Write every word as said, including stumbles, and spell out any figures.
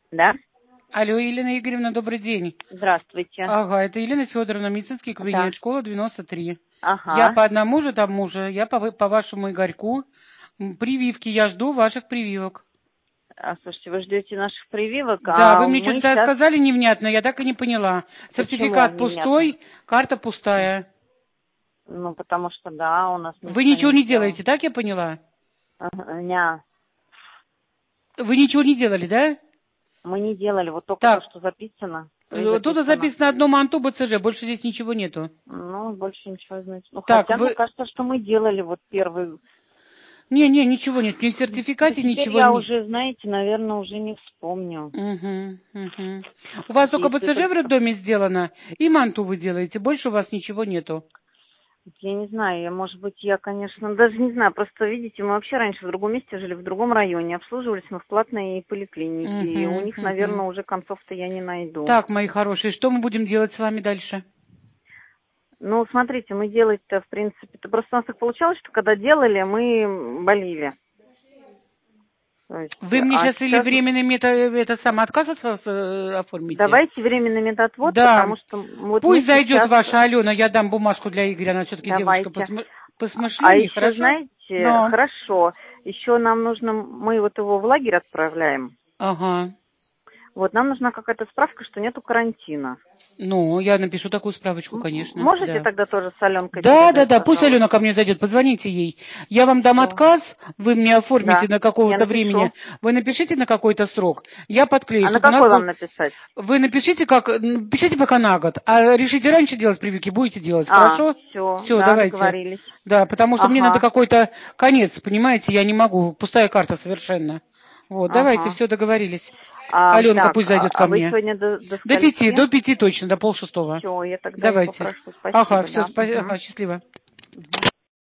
Да? Алло, Елена Игоревна, добрый день. Здравствуйте. Ага, это Елена Федоровна, медицинский кабинет, Да. школа девяносто три. Я Ага. по одному же тому же, я по, вы- по вашему Игорьку. М, Прививки, я жду ваших прививок. А, слушайте, вы ждете наших прививок, Да, вы а мне мы что-то сейчас... сказали невнятно, я так и не поняла. Почему Сертификат невнятно? пустой, карта пустая. Ну, потому что, да, у нас Вы никто ничего не не сделал. делаете, так я поняла? Ага, ня. Вы ничего не делали, да? Мы не делали, вот только то, Так, что записано, то и э, тут записано. записано одно МАНТУ БЦЖ, больше здесь ничего нету. Ну, больше ничего, значит. Ну, Так, хотя, мне вы... кажется, что мы делали вот первый... Не, не, ничего нет, ни в Да сертификате теперь ничего я не... уже, знаете, наверное, уже не вспомню. Угу, угу. У вас только Если БЦЖ в только... роддоме сделано, и манту вы делаете, больше у вас ничего нету. Я не знаю, я, может быть, я, конечно, даже не знаю, просто, видите, мы вообще раньше в другом месте жили, в другом районе, обслуживались мы в платной поликлинике, и у Угу, них, угу. наверное, уже концов-то я не найду. Так, мои хорошие, что мы будем делать с вами дальше? Ну, смотрите, мы делать-то, в принципе, то просто у нас так получалось, что когда делали, мы болели. То есть, Вы мне а сейчас или сейчас временный мета, это самоотказ от вас э, оформите? давайте временный медотвод, Да. потому что вот мы Пусть зайдет сейчас, ваша Алена, я дам бумажку для Игоря, она все-таки девушка давайте. посмы... А посмышленнее, еще, хорошо? знаете, Но. хорошо, еще нам нужно, мы вот его в лагерь отправляем. Ага. Вот, нам нужна какая-то справка, что нету карантина. Ну, я напишу такую справочку, М- конечно, Можете да. тогда тоже с Аленкой Да, да, передать, да, пусть Алена ко пожалуйста? мне зайдет, позвоните ей. Я вам дам Все. отказ, вы мне оформите Да, на я какого-то времени, напишу. вы напишите на какой-то срок, я подклею, А на чтобы у нас какой вам был... написать? Вы напишите, как... м, пишите пока на год, а решите раньше делать прививки, будете делать, А, хорошо? все, Все, да, давайте. договорились. Да, потому что мне надо Ага, какой-то конец, понимаете, я не могу, пустая карта совершенно. Вот, давайте, ага. все, договорились. А, Аленка так, пусть а, зайдет ко а вы мне. сегодня до, до До пяти, скольки? до пяти точно, до полшестого. Все, я тогда ее Давайте. попрошу. Ага, Спасибо, все, да. спа... Угу. ага, счастливо.